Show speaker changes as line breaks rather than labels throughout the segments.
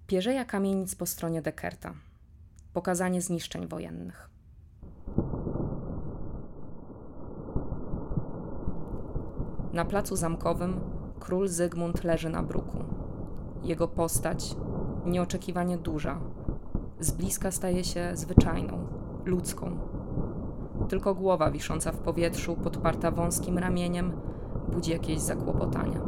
Pierzeja kamienic po stronie Deckerta. Pokazanie zniszczeń wojennych. Na placu Zamkowym król Zygmunt leży na bruku. Jego postać, nieoczekiwanie duża, z bliska staje się zwyczajną, ludzką. Tylko głowa wisząca w powietrzu, podparta wąskim ramieniem, budzi jakieś zakłopotania.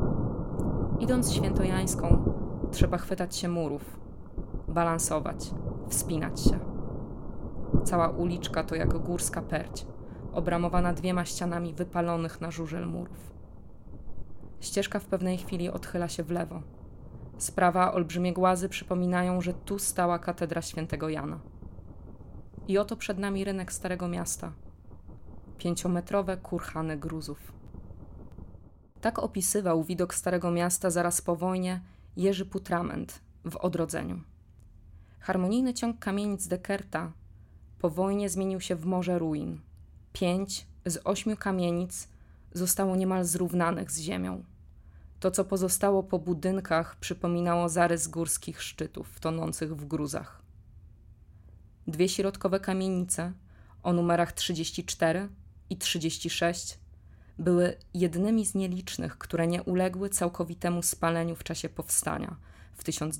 Idąc Świętojańską, trzeba chwytać się murów, balansować, wspinać się. Cała uliczka to jak górska perć, obramowana 2 ścianami wypalonych na żużel murów. Ścieżka w pewnej chwili odchyla się w lewo. Z prawa olbrzymie głazy przypominają, że tu stała katedra świętego Jana. I oto przed nami rynek Starego Miasta. 5-metrowe kurhany gruzów. Tak opisywał widok Starego Miasta zaraz po wojnie Jerzy Putrament w Odrodzeniu. Harmonijny ciąg kamienic Deckerta po wojnie zmienił się w morze ruin. 5 z 8 kamienic zostało niemal zrównanych z ziemią. To, co pozostało po budynkach, przypominało zarys górskich szczytów tonących w gruzach. 2 środkowe kamienice o numerach 34 i 36 były jednymi z nielicznych, które nie uległy całkowitemu spaleniu w czasie powstania w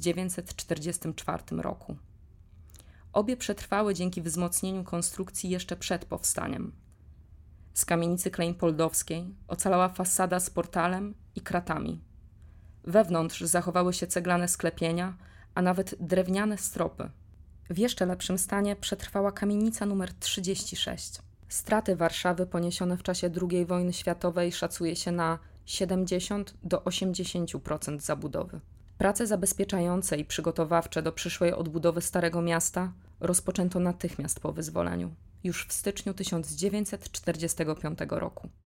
1944 roku. Obie przetrwały dzięki wzmocnieniu konstrukcji jeszcze przed powstaniem. Z kamienicy klejnopoldowskiej ocalała fasada z portalem i kratami. Wewnątrz zachowały się ceglane sklepienia, a nawet drewniane stropy. W jeszcze lepszym stanie przetrwała kamienica numer 36. Straty Warszawy poniesione w czasie II wojny światowej szacuje się na 70 do 80% zabudowy. Prace zabezpieczające i przygotowawcze do przyszłej odbudowy Starego Miasta rozpoczęto natychmiast po wyzwoleniu, już w styczniu 1945 roku.